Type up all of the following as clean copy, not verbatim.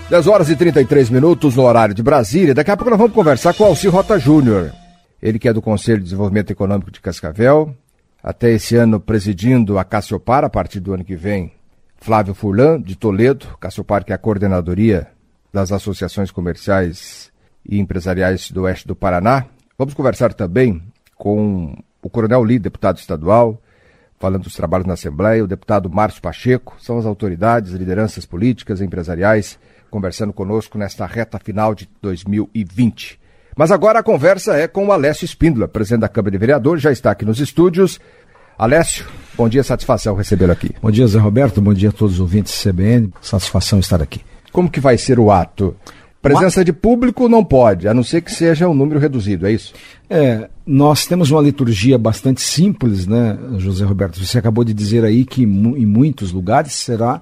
10 horas e 33 minutos no horário de Brasília. Daqui a pouco nós vamos conversar com o Alcir Rota Júnior. Ele que é do Conselho de Desenvolvimento Econômico de Cascavel, até esse ano presidindo a Cassiopar, a partir do ano que vem, Flávio Furlan, de Toledo. Cassiopar, que é a coordenadoria das associações comerciais e empresariais do oeste do Paraná. Vamos conversar também com o Coronel Lee, deputado estadual, falando dos trabalhos na Assembleia, o deputado Márcio Pacheco, são as autoridades, lideranças políticas, empresariais, conversando conosco nesta reta final de 2020. Mas agora a conversa é com o Alessio Espíndola, presidente da Câmara de Vereadores, já está aqui nos estúdios. Alessio, bom dia, satisfação recebê-lo aqui. Bom dia, Zé Roberto, bom dia a todos os ouvintes do CBN, satisfação estar aqui. Como que vai ser o ato? Presença de público não pode, a não ser que seja um número reduzido, é isso? Nós temos uma liturgia bastante simples, né, José Roberto? Você acabou de dizer aí que em muitos lugares será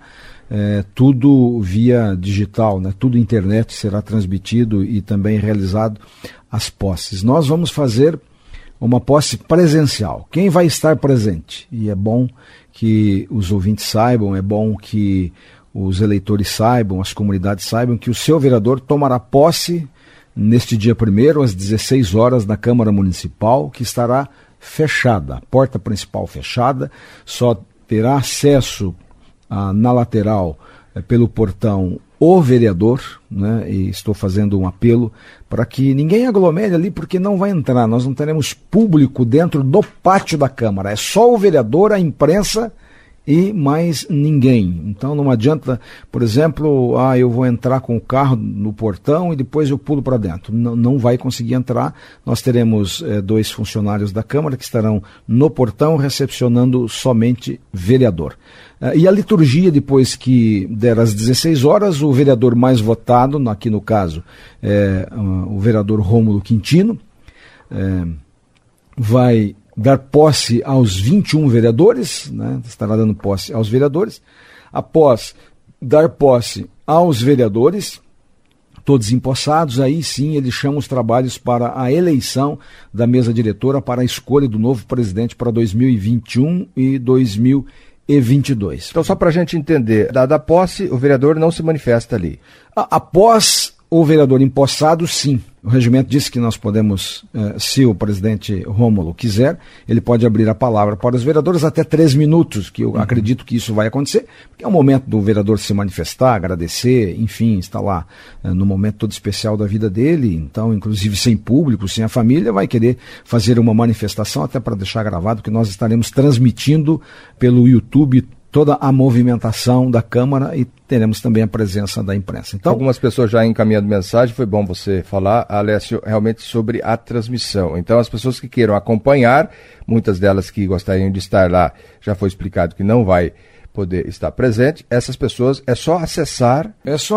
tudo via digital, né? Tudo internet será transmitido e também realizado as posses. Nós vamos fazer uma posse presencial. Quem vai estar presente? E é bom que os ouvintes saibam, é bom que os eleitores saibam, as comunidades saibam que o seu vereador tomará posse neste dia 1º, às 16 horas, na Câmara Municipal, que estará fechada, a porta principal fechada, só terá acesso na lateral pelo portão o vereador, né? E estou fazendo um apelo para que ninguém aglomere ali, porque não vai entrar, nós não teremos público dentro do pátio da Câmara, é só o vereador, a imprensa e mais ninguém. Então não adianta, por exemplo, eu vou entrar com o carro no portão e depois eu pulo para dentro. Não vai conseguir entrar. Nós teremos 2 funcionários da Câmara que estarão no portão recepcionando somente vereador. E a liturgia, depois que der às 16 horas, o vereador mais votado, aqui no caso o vereador Rômulo Quintino, vai dar posse aos 21 vereadores, né? Estará dando posse aos vereadores. Após dar posse aos vereadores, todos empossados, aí sim ele chama os trabalhos para a eleição da mesa diretora para a escolha do novo presidente para 2021 e 2022. Então, só para a gente entender, dada a posse, o vereador não se manifesta ali. Após o vereador empossado, sim. O regimento diz que nós podemos, se o presidente Rômulo quiser, ele pode abrir a palavra para os vereadores até 3 minutos, que eu acredito que isso vai acontecer, porque é o momento do vereador se manifestar, agradecer, enfim, está lá no momento todo especial da vida dele, então, inclusive sem público, sem a família, vai querer fazer uma manifestação, até para deixar gravado que nós estaremos transmitindo pelo YouTube toda a movimentação da Câmara e teremos também a presença da imprensa. Então, algumas pessoas já encaminhando mensagem, foi bom você falar, Alessio, realmente sobre a transmissão. Então, as pessoas que queiram acompanhar, muitas delas que gostariam de estar lá, já foi explicado que não vai poder estar presente, essas pessoas é só acessar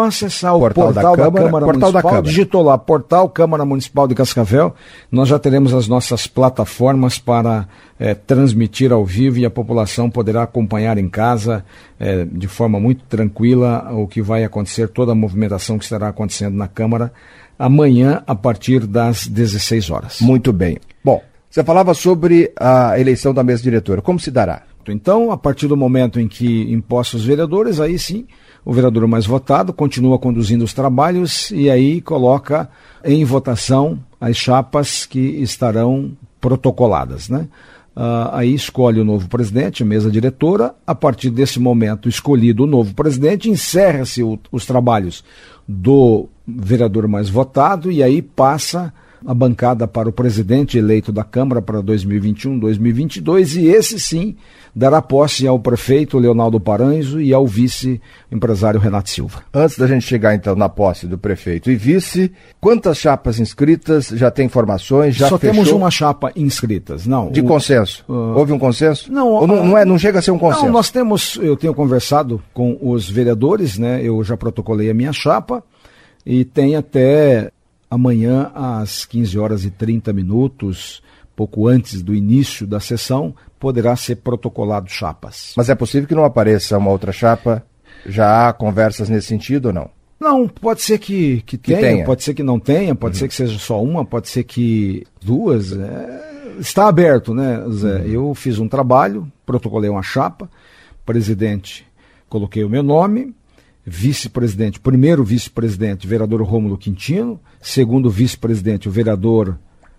o portal da Câmara Municipal, digitou lá, portal Câmara Municipal de Cascavel, nós já teremos as nossas plataformas para transmitir ao vivo e a população poderá acompanhar em casa de forma muito tranquila o que vai acontecer, toda a movimentação que estará acontecendo na Câmara amanhã a partir das 16 horas. Muito bem. Bom, você falava sobre a eleição da mesa diretora, como se dará? Então, a partir do momento em que imposta os vereadores, aí sim, o vereador mais votado continua conduzindo os trabalhos e aí coloca em votação as chapas que estarão protocoladas, né? Aí escolhe o novo presidente, a mesa diretora. A partir desse momento, escolhido o novo presidente, encerra-se os trabalhos do vereador mais votado e aí passa a bancada para o presidente eleito da Câmara para 2021, 2022, e esse sim dará posse ao prefeito Leonardo Paranhos e ao vice-empresário Renato Silva. Antes da gente chegar então na posse do prefeito e vice, quantas chapas inscritas? Já tem informações? Já Só fechou? Temos uma chapa inscritas, não. De consenso? Houve um consenso? Não. Ou não chega a ser um consenso? Não, eu tenho conversado com os vereadores, né? Eu já protocolei a minha chapa e tem até amanhã às 15 horas e 30 minutos, pouco antes do início da sessão, poderá ser protocolado chapas. Mas é possível que não apareça uma outra chapa? Já há conversas nesse sentido ou não? Não, pode ser que tenha, pode ser que não tenha, pode ser que seja só uma, pode ser que 2. Está aberto, né, Zé? Eu fiz um trabalho, protocolei uma chapa, presidente, coloquei o meu nome, vice-presidente, primeiro vice-presidente, o vereador Rômulo Quintino, segundo vice-presidente, o vereador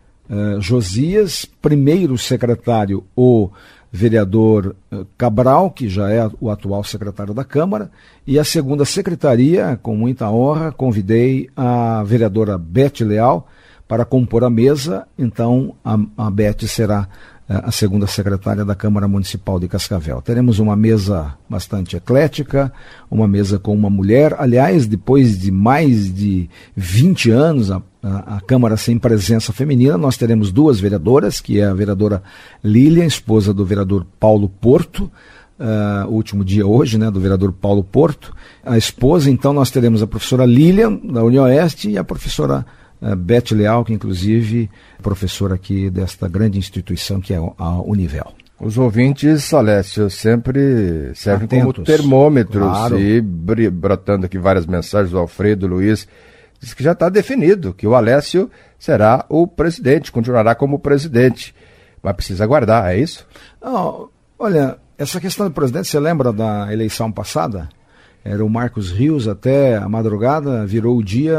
Josias, primeiro secretário, o vereador Cabral, que já é o atual secretário da Câmara, e a segunda secretaria, com muita honra, convidei a vereadora Beth Leal para compor a mesa. Então a Beth será a segunda secretária da Câmara Municipal de Cascavel. Teremos uma mesa bastante eclética, uma mesa com uma mulher. Aliás, depois de mais de 20 anos, a Câmara sem presença feminina, nós teremos duas vereadoras, que é a vereadora Lilian, esposa do vereador Paulo Porto, o último dia hoje, né, do vereador Paulo Porto. A esposa, então, nós teremos a professora Lilian, da União Oeste, e a professora Beth Leal, que inclusive é professora aqui desta grande instituição que é a Univel. Os ouvintes, Alessio, sempre servem atentos como termômetros, claro. E brotando aqui várias mensagens do Alfredo Luiz, diz que já está definido que o Alessio será o presidente, continuará como presidente, mas precisa aguardar, é isso? Não, olha, essa questão do presidente, você lembra da eleição passada? Era o Marcos Rios até a madrugada, virou o dia,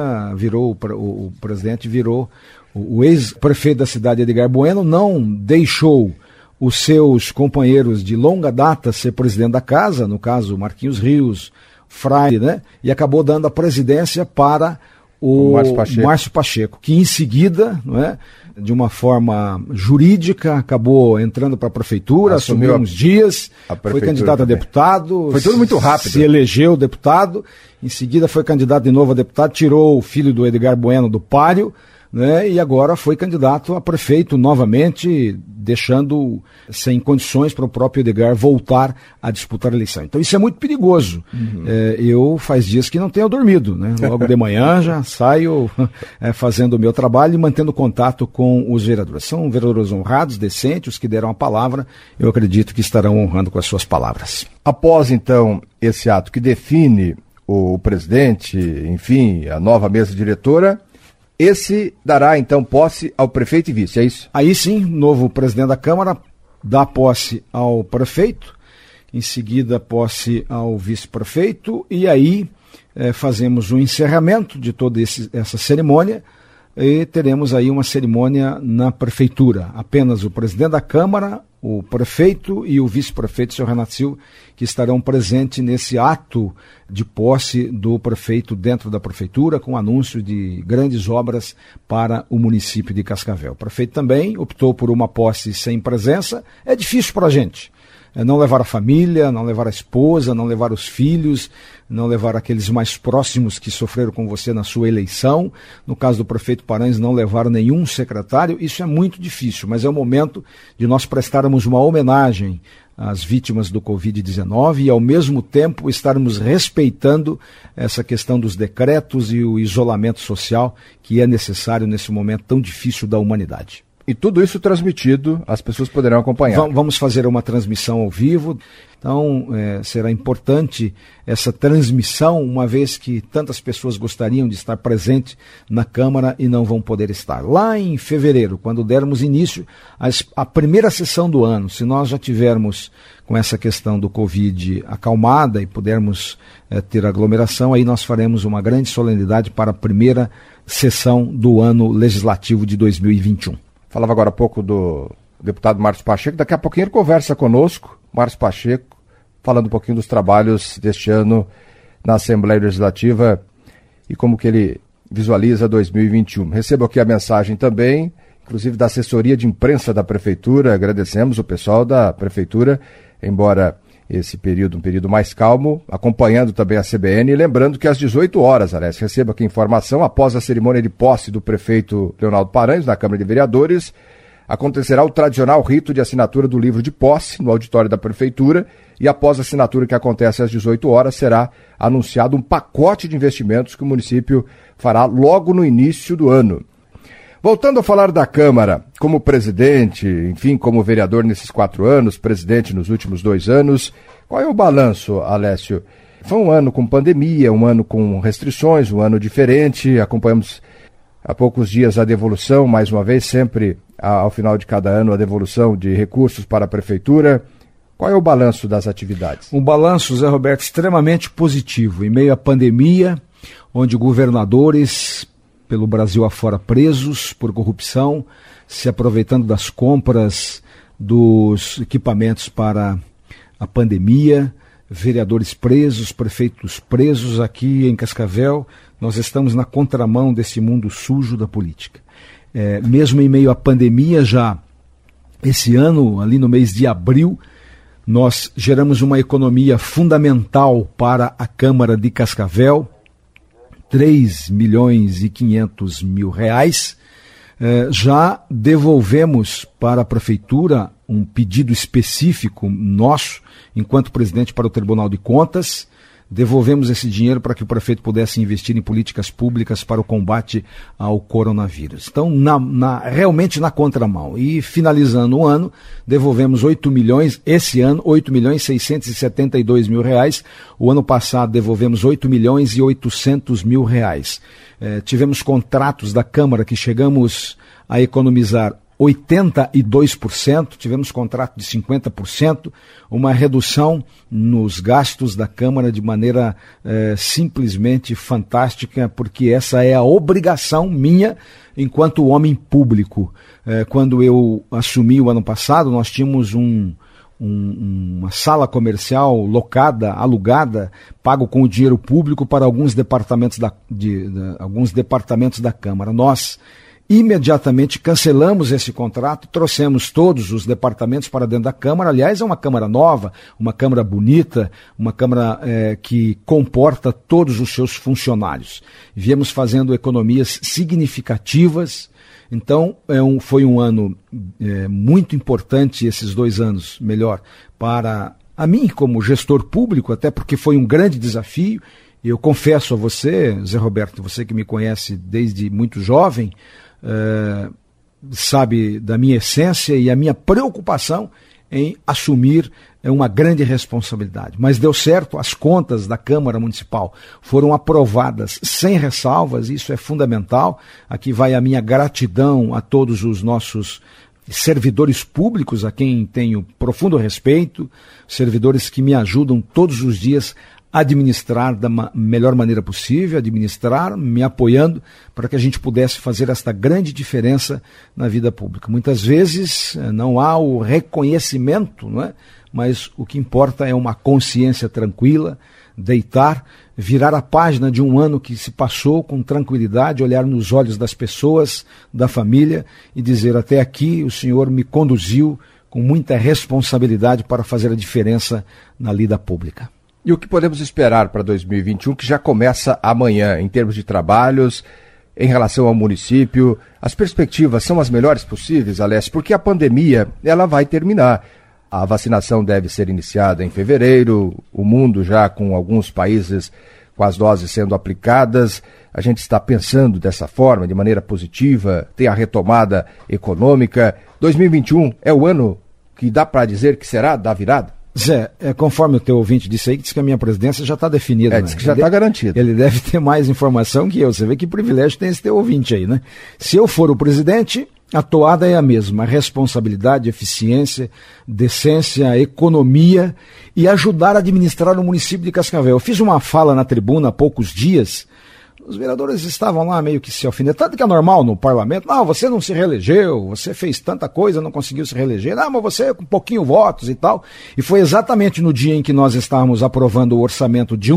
o presidente virou o ex-prefeito da cidade, Edgar Bueno, não deixou os seus companheiros de longa data ser presidente da casa, no caso Marquinhos Rios, Frei, né? E acabou dando a presidência para o Márcio Pacheco, que em seguida, não é, de uma forma jurídica, acabou entrando para a prefeitura, assumiu uns dias, foi candidato a deputado. Foi tudo muito rápido. Se elegeu deputado, em seguida foi candidato de novo a deputado, tirou o filho do Edgar Bueno do páreo, né, e agora foi candidato a prefeito novamente, deixando sem condições para o próprio Edgar voltar a disputar a eleição. Então isso é muito perigoso. Eu faz dias que não tenho dormido, né? Logo de manhã já saio fazendo o meu trabalho e mantendo contato com os vereadores. São vereadores honrados, decentes, os que deram a palavra, eu acredito que estarão honrando com as suas palavras. Após então esse ato que define o presidente, enfim, a nova mesa diretora, esse dará, então, posse ao prefeito e vice, é isso? Aí sim, novo presidente da Câmara dá posse ao prefeito, em seguida posse ao vice-prefeito, e aí fazemos o encerramento de toda essa cerimônia, e teremos aí uma cerimônia na prefeitura. Apenas o presidente da Câmara, o prefeito e o vice-prefeito, seu Renato Silva, que estarão presentes nesse ato de posse do prefeito dentro da prefeitura, com anúncio de grandes obras para o município de Cascavel. O prefeito também optou por uma posse sem presença. É difícil para a gente. Não levar a família, não levar a esposa, não levar os filhos, não levar aqueles mais próximos que sofreram com você na sua eleição. No caso do prefeito Paranhos, não levar nenhum secretário. Isso é muito difícil, mas é o momento de nós prestarmos uma homenagem às vítimas do Covid-19 e, ao mesmo tempo, estarmos respeitando essa questão dos decretos e o isolamento social que é necessário nesse momento tão difícil da humanidade. E tudo isso transmitido, as pessoas poderão acompanhar. Vamos fazer uma transmissão ao vivo, então será importante essa transmissão, uma vez que tantas pessoas gostariam de estar presente na Câmara e não vão poder estar. Lá em fevereiro, quando dermos início à primeira sessão do ano, se nós já tivermos com essa questão do Covid acalmada e pudermos ter aglomeração, aí nós faremos uma grande solenidade para a primeira sessão do ano legislativo de 2021. Falava agora há pouco do deputado Márcio Pacheco, daqui a pouquinho ele conversa conosco, Márcio Pacheco, falando um pouquinho dos trabalhos deste ano na Assembleia Legislativa e como que ele visualiza 2021. Recebo aqui a mensagem também, inclusive da assessoria de imprensa da Prefeitura, agradecemos o pessoal da Prefeitura, embora esse período, um período mais calmo, acompanhando também a CBN, e lembrando que às 18 horas, Alessio, receba aqui informação, após a cerimônia de posse do prefeito Leonardo Paranhos, na Câmara de Vereadores, acontecerá o tradicional rito de assinatura do livro de posse no auditório da Prefeitura, e após a assinatura que acontece às 18 horas, será anunciado um pacote de investimentos que o município fará logo no início do ano. Voltando a falar da Câmara, como presidente, enfim, como vereador nesses 4 anos, presidente nos últimos 2 anos, qual é o balanço, Alessio? Foi um ano com pandemia, um ano com restrições, um ano diferente, acompanhamos há poucos dias a devolução, mais uma vez, sempre ao final de cada ano, a devolução de recursos para a Prefeitura. Qual é o balanço das atividades? Um balanço, Zé Roberto, extremamente positivo. Em meio à pandemia, onde governadores pelo Brasil afora presos por corrupção, se aproveitando das compras dos equipamentos para a pandemia, vereadores presos, prefeitos presos. Aqui em Cascavel, nós estamos na contramão desse mundo sujo da política. Mesmo em meio à pandemia, já esse ano, ali no mês de abril, nós geramos uma economia fundamental para a Câmara de Cascavel, R$3.500.000. Já devolvemos para a Prefeitura um pedido específico nosso, enquanto presidente, para o Tribunal de Contas. Devolvemos esse dinheiro para que o prefeito pudesse investir em políticas públicas para o combate ao coronavírus. Então, realmente na contramão. E finalizando o ano, devolvemos 8 milhões, esse ano, R$8.672.000. O ano passado devolvemos R$8.800.000. Tivemos contratos da Câmara que chegamos a economizar 82%, tivemos contrato de 50%, uma redução nos gastos da Câmara de maneira simplesmente fantástica, porque essa é a obrigação minha enquanto homem público. Quando eu assumi o ano passado, nós tínhamos uma sala comercial locada, alugada, pago com o dinheiro público para alguns departamentos da Câmara. Nós imediatamente cancelamos esse contrato, trouxemos todos os departamentos para dentro da Câmara. Aliás, é uma Câmara nova, uma Câmara bonita, uma Câmara que comporta todos os seus funcionários. Viemos fazendo economias significativas. Então, foi um ano muito importante, esses 2 anos, melhor, para a mim como gestor público, até porque foi um grande desafio. Eu confesso a você, Zé Roberto, você que me conhece desde muito jovem, sabe da minha essência e a minha preocupação em assumir uma grande responsabilidade. Mas deu certo, as contas da Câmara Municipal foram aprovadas sem ressalvas, isso é fundamental. Aqui vai a minha gratidão a todos os nossos servidores públicos, a quem tenho profundo respeito, servidores que me ajudam todos os dias administrar da melhor maneira possível, administrar, me apoiando para que a gente pudesse fazer esta grande diferença na vida pública. Muitas vezes não há o reconhecimento, não é? Mas o que importa é uma consciência tranquila, deitar, virar a página de um ano que se passou com tranquilidade, olhar nos olhos das pessoas, da família e dizer: até aqui o Senhor me conduziu com muita responsabilidade para fazer a diferença na lida pública. E o que podemos esperar para 2021, que já começa amanhã, em termos de trabalhos, em relação ao município? As perspectivas são as melhores possíveis, Alessio, porque a pandemia ela vai terminar. A vacinação deve ser iniciada em fevereiro, o mundo já com alguns países com as doses sendo aplicadas. A gente está pensando dessa forma, de maneira positiva, tem a retomada econômica. 2021 é o ano que dá para dizer que será da virada? Zé, conforme o teu ouvinte disse aí, que diz que a minha presidência já está definida. Diz que já está garantida. Ele deve ter mais informação que eu. Você vê que privilégio tem esse teu ouvinte aí, né? Se eu for o presidente, a toada é a mesma: responsabilidade, eficiência, decência, economia e ajudar a administrar o município de Cascavel. Eu fiz uma fala na tribuna há poucos dias. Os vereadores estavam lá meio que se alfinetando, que é normal no parlamento. Não, você não se reelegeu, você fez tanta coisa, não conseguiu se reeleger. Não, mas você com pouquinho votos e tal. E foi exatamente no dia em que nós estávamos aprovando o orçamento de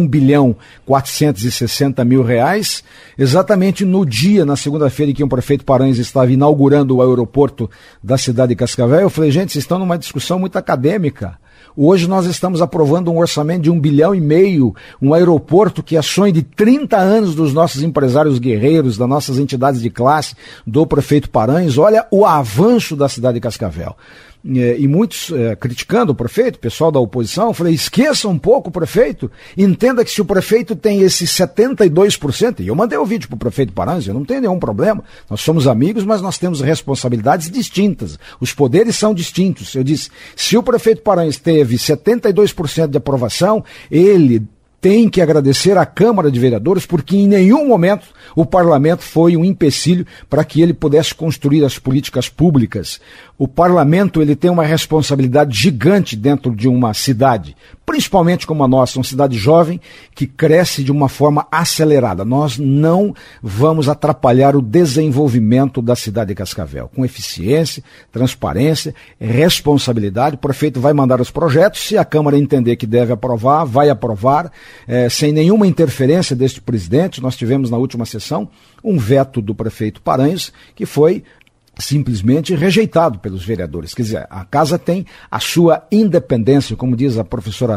R$1.460.000, exatamente no dia, na segunda-feira, em que o prefeito Paranhos estava inaugurando o aeroporto da cidade de Cascavel. Eu falei: gente, vocês estão numa discussão muito acadêmica. Hoje nós estamos aprovando um orçamento de R$1,5 bilhão, um aeroporto que é sonho de 30 anos dos nossos empresários guerreiros, das nossas entidades de classe, do prefeito Paranhos. Olha o avanço da cidade de Cascavel. E muitos criticando o prefeito, pessoal da oposição. Eu falei: esqueça um pouco o prefeito, entenda que se o prefeito tem esse 72%, e eu mandei o vídeo para o prefeito Paranhos, eu não tenho nenhum problema, nós somos amigos, mas nós temos responsabilidades distintas, os poderes são distintos. Eu disse: se o prefeito Paranhos teve 72% de aprovação, ele tem que agradecer à Câmara de Vereadores, porque em nenhum momento o parlamento foi um empecilho para que ele pudesse construir as políticas públicas. O parlamento ele tem uma responsabilidade gigante dentro de uma cidade, principalmente como a nossa, uma cidade jovem que cresce de uma forma acelerada. Nós não vamos atrapalhar o desenvolvimento da cidade de Cascavel. Com eficiência, transparência, responsabilidade, o prefeito vai mandar os projetos, se a Câmara entender que deve aprovar, vai aprovar, sem nenhuma interferência deste presidente. Nós tivemos na última sessão um veto do prefeito Paranhos, que foi simplesmente rejeitado pelos vereadores. Quer dizer, a casa tem a sua independência, como diz a professora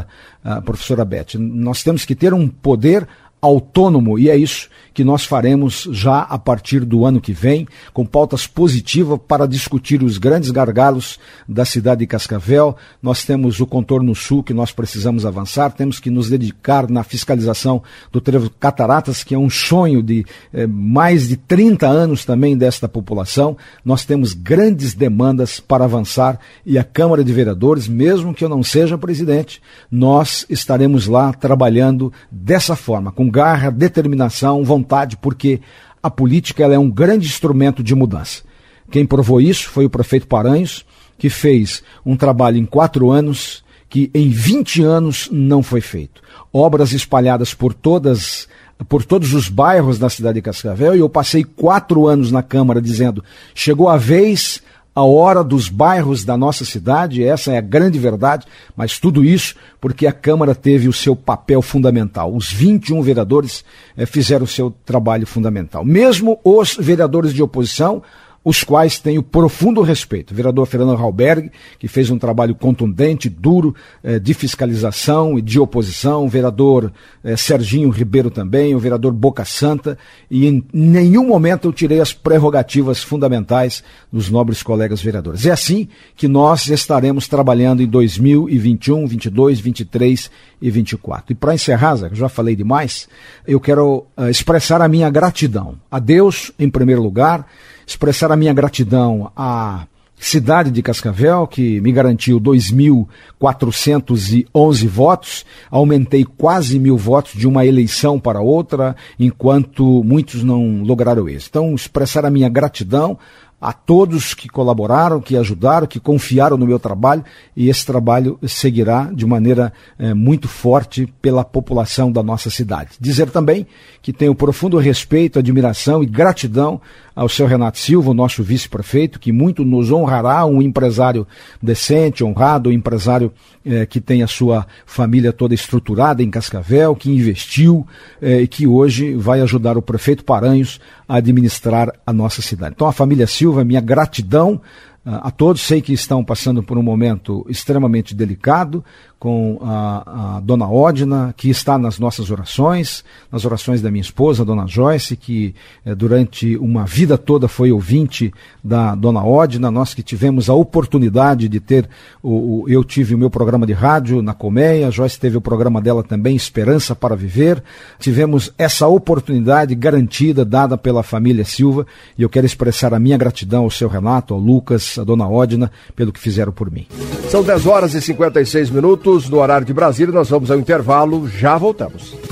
Beth. Nós temos que ter um poder autônomo, e é isso que nós faremos já a partir do ano que vem, com pautas positivas para discutir os grandes gargalos da cidade de Cascavel. Nós temos o contorno sul que nós precisamos avançar, temos que nos dedicar na fiscalização do trevo Cataratas, que é um sonho de mais de 30 anos também desta população. Nós temos grandes demandas para avançar, e a Câmara de Vereadores, mesmo que eu não seja presidente, nós estaremos lá trabalhando dessa forma, com garra, determinação, vontade, porque a política ela é um grande instrumento de mudança. Quem provou isso foi o prefeito Paranhos, que fez um trabalho em 4 anos, que em 20 anos não foi feito. Obras espalhadas por todos os bairros da cidade de Cascavel, e eu passei 4 anos na Câmara dizendo, chegou a vez, a hora dos bairros da nossa cidade, essa é a grande verdade, mas tudo isso porque a Câmara teve o seu papel fundamental. Os 21 vereadores fizeram o seu trabalho fundamental. Mesmo os vereadores de oposição, os quais tenho profundo respeito. O vereador Fernando Halberg, que fez um trabalho contundente, duro, de fiscalização e de oposição, o vereador Serginho Ribeiro também, o vereador Boca Santa, e em nenhum momento eu tirei as prerrogativas fundamentais dos nobres colegas vereadores. É assim que nós estaremos trabalhando em 2021, 22, 23 e 24. E para encerrar, Zé, eu já falei demais, eu quero expressar a minha gratidão a Deus, em primeiro lugar, expressar a minha gratidão à cidade de Cascavel, que me garantiu 2.411 votos, aumentei quase 1.000 votos de uma eleição para outra, enquanto muitos não lograram isso. Então, expressar a minha gratidão a todos que colaboraram, que ajudaram, que confiaram no meu trabalho, e esse trabalho seguirá de maneira muito forte pela população da nossa cidade. Dizer também que tenho profundo respeito, admiração e gratidão ao seu Renato Silva, o nosso vice-prefeito, que muito nos honrará, um empresário decente, honrado, um empresário que tem a sua família toda estruturada em Cascavel, que investiu e que hoje vai ajudar o prefeito Paranhos a administrar a nossa cidade. Então, a família Silva, minha gratidão a todos. Sei que estão passando por um momento extremamente delicado, com a dona Odna, que está nas nossas orações, nas orações da minha esposa, a dona Joyce, que durante uma vida toda foi ouvinte da dona Odna. Nós que tivemos a oportunidade de ter, eu tive o meu programa de rádio na Colmeia, a Joyce teve o programa dela também, Esperança para Viver. Tivemos essa oportunidade garantida, dada pela família Silva, e eu quero expressar a minha gratidão ao seu Renato, ao Lucas, à dona Odna, pelo que fizeram por mim. São 10 horas e 56 minutos no horário de Brasília. Nós vamos ao intervalo, já voltamos.